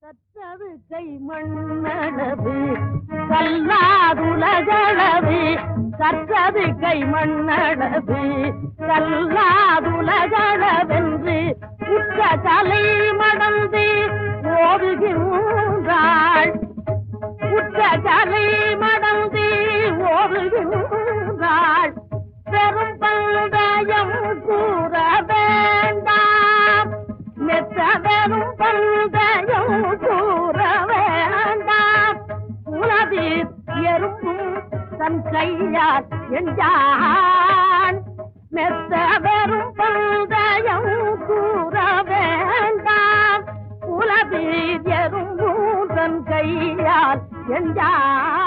கற்றது கை மண்ணளவு கல்லாதுலகளவு கற்றது கை மண்ணளவு கல்லாதுலகளவென்று உற்ற தலை மடந்து ஓடுகின்றாள். உற்ற தலை மடந்து ஓடுகின்றாள். பெரும் பந்தயம் கூற வேண்டாம். மெத்த பெரும் பந்தயம் கூற வேண்டாம். உலகில் எறும்பும் தன் கையால் என்றான். மெத்த பெரும் பந்தயம் கூற வேண்டாம். உலகில் எறும்பும் தன் கையால் என்றான்.